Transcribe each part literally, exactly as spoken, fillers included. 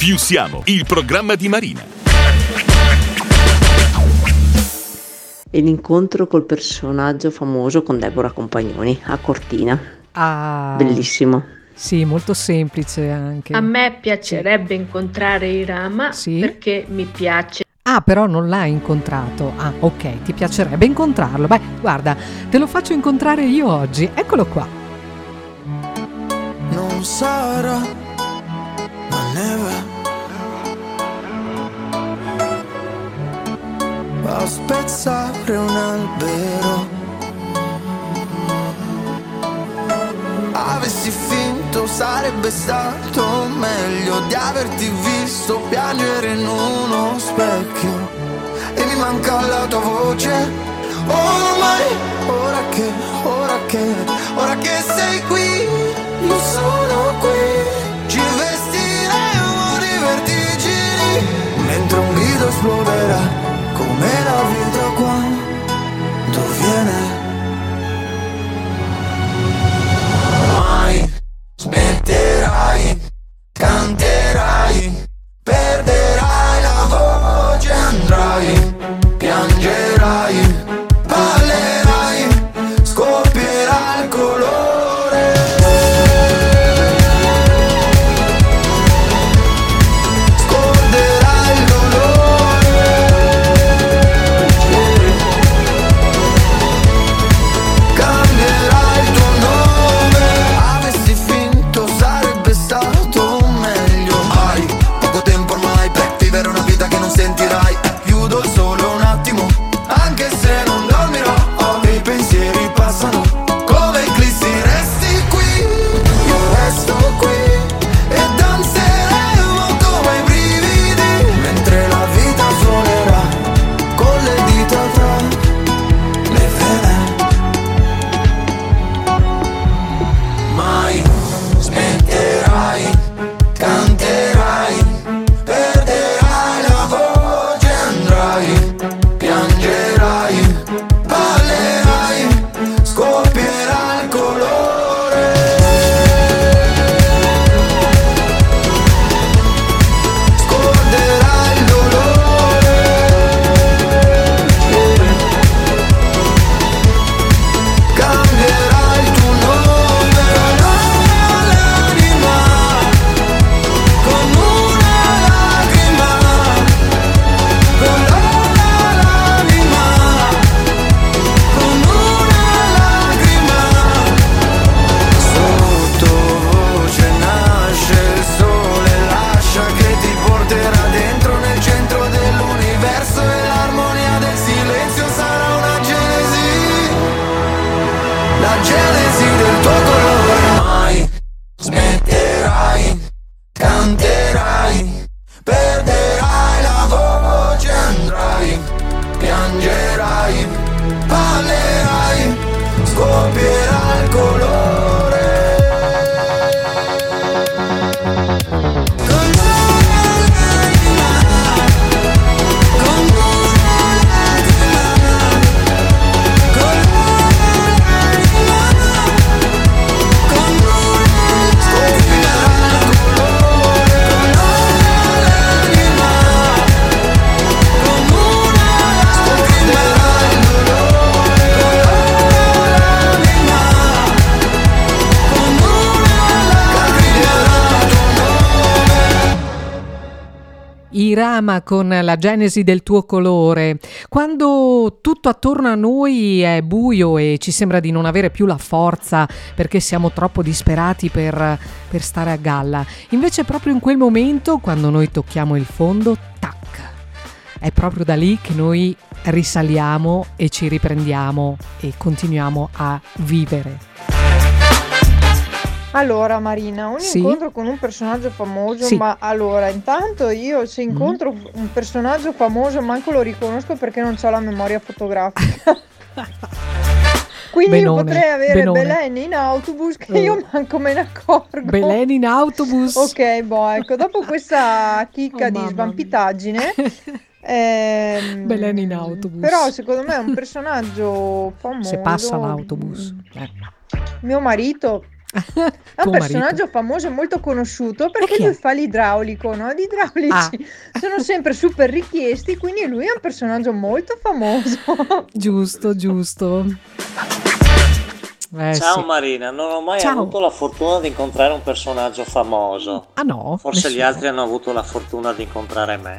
Più siamo, il programma di Marina. E l'incontro col personaggio famoso con Deborah Compagnoni a Cortina. Ah, Bellissimo. Sì, molto semplice anche. A me piacerebbe incontrare Irama Sì? perché mi piace. Ah, però non l'hai incontrato. Ah, ok, ti piacerebbe incontrarlo. Beh, guarda, te lo faccio incontrare io oggi. Eccolo qua. Non sarà, ma neve a spezzare un albero. Avessi finto sarebbe stato meglio di averti visto piangere in uno specchio. E mi manca la tua voce. Ormai, ora che, ora che, ora che sei qui, io sono qui. Ci vestiremo di vertigini mentre un grido esploderà come la vita quando viene. Mai smetterai, canterai, perderai la voce, andrai, piangerai, parlerai, scoppierà il colore. Scorderai il dolore. Cambierai il tuo nome. Avessi finto sarebbe stato meglio. Hai poco tempo ormai per vivere una vita che non sentirai. Chiudo solo un attimo, anche se non dormirò. E i pensieri passano come eclissi. Resti qui, io resto qui e danzeremo come i brividi mentre la vita suonerà con le dita tra le vene. Mai smetterai, canterai, perderai la voce, andrai, piangerai, parlerai, scoppierà il colore. Scorderai il dolore. Cambierai il tuo nome. L'anima con una lacrima, con l'anima con una lacrima. Sottovoce nasce il sole, lascia che ti porterà dentro nel centro dell'universo e l'armonia del silenzio sarà una genesi, la genesi del tuo colore. Mai smetterai, canterai, perderai la voce, andrai, piangerai, parlerai, scoppierà il colore. Con una lacrima, con una lacrima, con una lacrima, con una scoppierà il colore. Con una lacrima, con una scoppierà il dolore. Con una lacrima, con una lacrima il tuo nome. Irama con la genesi del tuo colore. Quando tutto attorno a noi è buio e ci sembra di non avere più la forza perché siamo troppo disperati per, per stare a galla, invece proprio in quel momento, quando noi tocchiamo il fondo, tac, è proprio da lì che noi risaliamo e ci riprendiamo e continuiamo a vivere. Allora Marina, un Sì? incontro con un personaggio famoso, Sì. ma allora intanto io se incontro un personaggio famoso manco lo riconosco perché non ho la memoria fotografica. Quindi io Benone, potrei avere benone. Belen in autobus che Eh. io manco me ne accorgo. Belen in autobus. Ok, boh, ecco, dopo questa chicca Oh, di mamma svampitaggine ehm, Belen in autobus. però secondo me è un personaggio famoso. Se passa l'autobus. Eh. Mio marito È un personaggio famoso e molto conosciuto perché lui fa l'idraulico, no? Gli idraulici ah. sono sempre super richiesti, quindi lui è un personaggio molto famoso. Giusto, giusto. Eh, Ciao sì. Marina, non ho mai Ciao. avuto la fortuna di incontrare un personaggio famoso. Ah no? Forse nessuno. Gli altri hanno avuto la fortuna di incontrare me.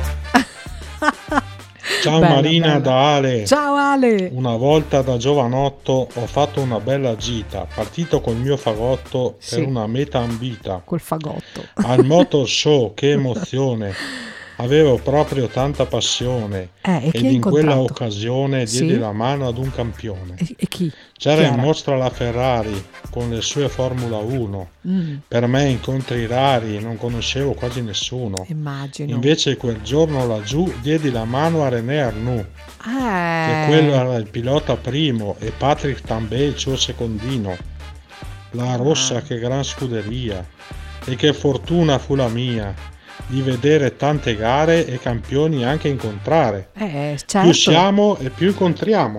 Ciao bella, Marina bella. Da Ale. Ciao Ale. Una volta da giovanotto ho fatto una bella gita, partito col mio fagotto sì. per una meta ambita. Col fagotto. Al motor show, che emozione. Avevo proprio tanta passione eh, e ed in quella occasione diedi sì? la mano ad un campione. E, e chi? C'era chi in mostra la Ferrari con le sue Formula uno. Mm. Per me incontri rari, non conoscevo quasi nessuno. Immagino. Invece quel giorno laggiù diedi la mano a René Arnoux, eh. che quello era il pilota primo e Patrick Tambay il suo secondino. La rossa, ah. che gran scuderia, e che fortuna fu la mia di vedere tante gare e campioni anche incontrare. Eh, certo. Più siamo e più incontriamo.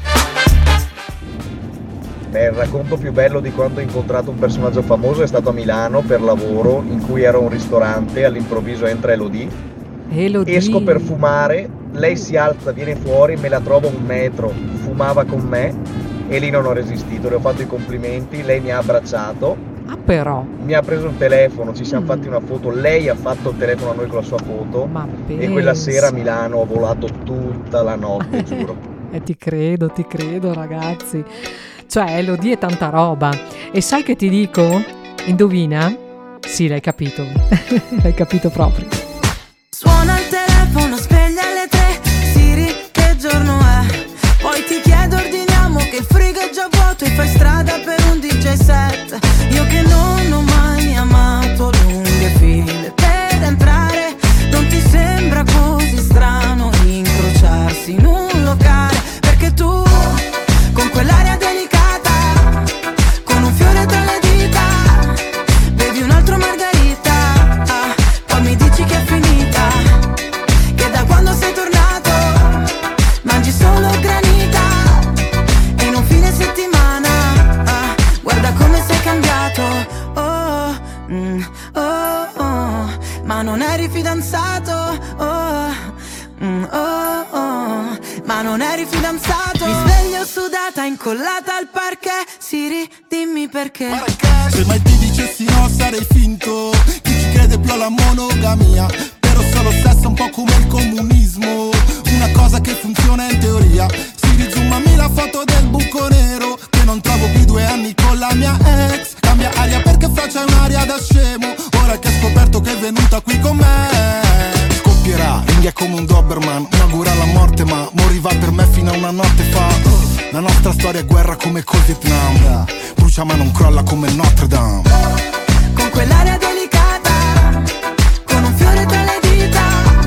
Beh, il racconto più bello di quando ho incontrato un personaggio famoso è stato a Milano per lavoro, in cui ero a un ristorante, all'improvviso entra Elodie. Elodie. Esco per fumare, lei si alza, viene fuori, me la trovo a un metro, fumava con me e lì non ho resistito, le ho fatto i complimenti, lei mi ha abbracciato. Ah però mi ha preso il telefono, ci siamo mm. fatti una foto, lei ha fatto il telefono a noi con la sua foto. Ma e quella sera a Milano ho volato tutta la notte, giuro. E ti credo, ti credo ragazzi. Cioè Elodie è tanta roba. E sai che ti dico? Indovina? Sì, l'hai capito. L'hai capito proprio. Suona il telefono, sveglia alle tre. Siri, che giorno è? Poi ti chiedo, ordiniamo che il frigo è già vuoto e fai strada per un D J set. Io che non ho mai amato lunghe file per entrare, non ti sembra così strano incrociarsi in un locale? Perché tu, con quell'aria delicata, con un fiore tra le dita, bevi un altro margarita, ah, poi mi dici che è finita, che da quando sei tornato mangi solo granita e in un fine settimana, ah, guarda come sei cambiato, oh, mm, oh, oh, ma non eri fidanzato, oh, mm, oh, oh, ma non eri fidanzato. Mi sveglio sudata, incollata al parquet, Siri, dimmi perché. Se mai ti dicessi no sarei finto, chi ci crede più alla monogamia, però solo sesso un po' come il comunismo, una cosa che funziona in teoria. Siri, zoomami la foto del buco nero, che non trovo più due anni con la mia ex. Cambia aria perché faccia un'aria da scemo, ora che ho scoperto che è venuta qui con me. Scoppierà, ringhia come un Doberman, inaugura la morte ma moriva per me fino a una notte fa. La nostra storia è guerra come col Vietnam, brucia ma non crolla come Notre Dame. Con quell'aria delicata, con un fiore tra le dita,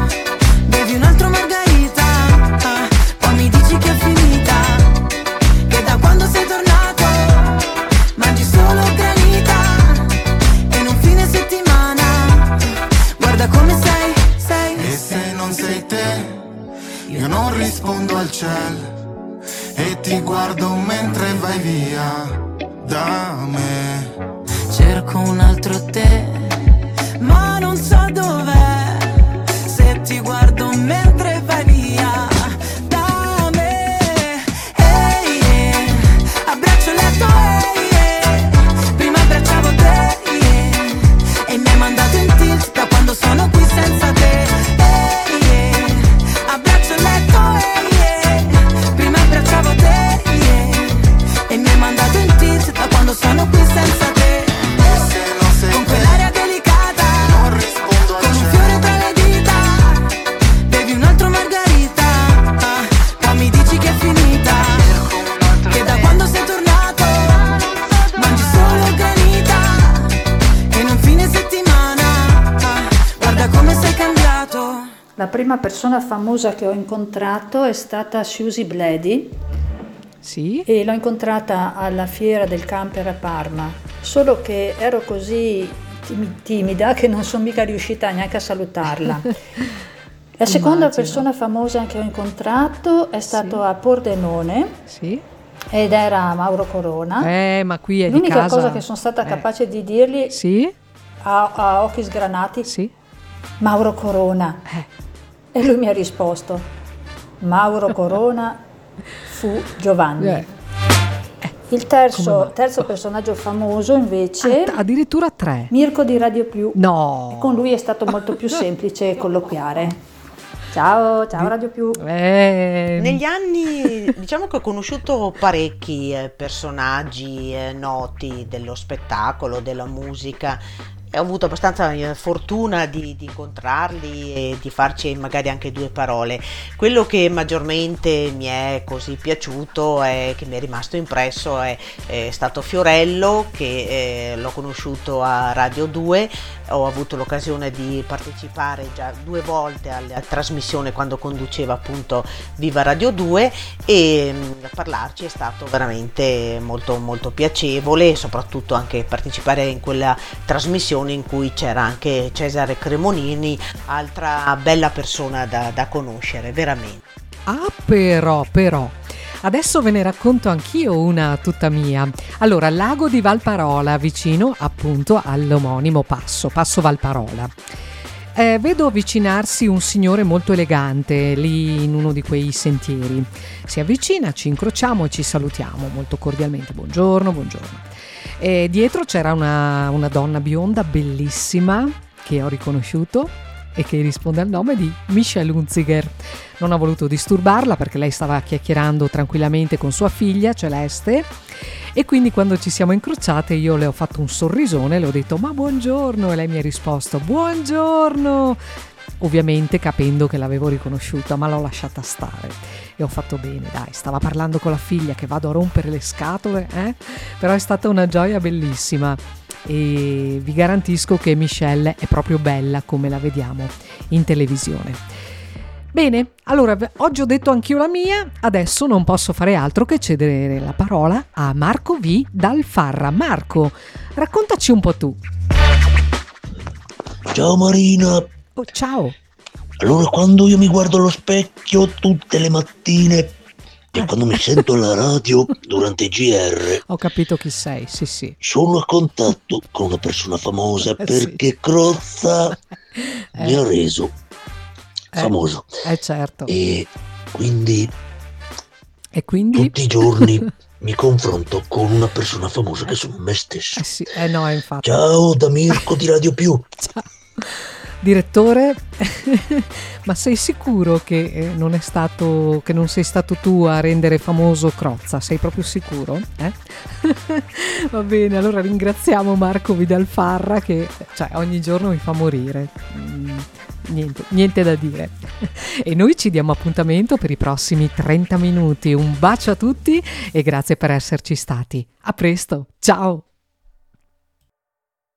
bevi un altro margarita, ah, poi mi dici che è finita, che da quando sei tornato mangi solo granita e in un fine settimana, guarda come sei, sei. E se non sei te, io non rispondo al cielo e ti guardo mentre vai via da me. Cerco un altro te, ma non so dov'è, se ti guardo mentre vai via da me. Ehi, hey, abbraccio il letto, ehi, hey, prima abbracciavo te, yeah, e mi hai mandato in tilt da quando sono qui senza te. Ehi, hey, abbraccio il letto, ehi, hey, prima abbracciavo te, yeah, e mi hai mandato in tilt da quando sono qui senza te. Con quell'aria delicata, con un fiore tra le dita, bevi un altro margarita, ah, poi mi dici che è finita, che da quando sei tornato mangi solo granita e in un fine settimana, ah, guarda come sei cambiato. La prima persona famosa che ho incontrato è stata Susie Bledy. Sì. E l'ho incontrata alla fiera del camper a Parma, solo che ero così timida che non sono mica riuscita neanche a salutarla. La seconda Immagino. persona famosa che ho incontrato è stato sì. a Pordenone. Sì. ed era Mauro Corona. Eh, ma qui è L'unica di casa. cosa che sono stata eh. capace di dirgli Sì? a, a occhi sgranati, Sì? Mauro Corona. Eh. E lui mi ha risposto, Mauro Corona fu Giovanni. Eh. Il terzo, terzo personaggio famoso invece, Ah, addirittura tre. Mirko di Radio Più. No. E con lui è stato molto più semplice colloquiare. Ciao, ciao Radio Più. Eh. Negli anni diciamo che ho conosciuto parecchi eh, personaggi eh, noti dello spettacolo, della musica. Ho avuto abbastanza eh, fortuna di, di incontrarli e di farci magari anche due parole. Quello che maggiormente mi è così piaciuto e che mi è rimasto impresso è, è stato Fiorello, che eh, l'ho conosciuto a Radio due. Ho avuto l'occasione di partecipare già due volte alla trasmissione quando conduceva appunto Viva Radio due e mh, parlarci è stato veramente molto molto piacevole, e soprattutto anche partecipare in quella trasmissione in cui c'era anche Cesare Cremonini, altra bella persona da, da conoscere, veramente. Ah, però, però. Adesso ve ne racconto anch'io una tutta mia. Allora, Lago di Valparola, vicino appunto all'omonimo passo, Passo Valparola. Eh, vedo avvicinarsi un signore molto elegante lì in uno di quei sentieri. Si avvicina, ci incrociamo e ci salutiamo molto cordialmente. Buongiorno, buongiorno. E dietro c'era una, una donna bionda bellissima che ho riconosciuto e che risponde al nome di Michelle Hunziker. Non ho voluto disturbarla perché lei stava chiacchierando tranquillamente con sua figlia Celeste, e quindi quando ci siamo incrociate io le ho fatto un sorrisone, le ho detto ma buongiorno, e lei mi ha risposto buongiorno, ovviamente capendo che l'avevo riconosciuta, ma l'ho lasciata stare e ho fatto bene, dai, stava parlando con la figlia che vado a rompere le scatole, eh? Però è stata una gioia bellissima e vi garantisco che Michelle è proprio bella come la vediamo in televisione. Bene, allora oggi ho detto anch'io la mia, adesso non posso fare altro che cedere la parola a Marco V dal Farra. Marco, raccontaci un po' tu. Ciao Marina. Oh, ciao. Allora, quando io mi guardo allo specchio tutte le mattine e quando mi sento alla radio durante i G R, ho capito chi sei, sì sì. Sono a contatto con una persona famosa Eh, perché sì. Crozza Eh. mi ha reso famoso. Eh, eh certo. E quindi, e quindi tutti i giorni mi confronto con una persona famosa che sono me stesso. Eh sì, eh no, infatti. Ciao da Mirko di Radio Più. Ciao. Direttore, ma sei sicuro che eh, non è stato che non sei stato tu a rendere famoso Crozza? Sei proprio sicuro? Eh? Va bene, allora ringraziamo Marco Vidalfarra che cioè, ogni giorno mi fa morire. Mm, niente, niente da dire. E noi ci diamo appuntamento per i prossimi trenta minuti. Un bacio a tutti e grazie per esserci stati. A presto, ciao!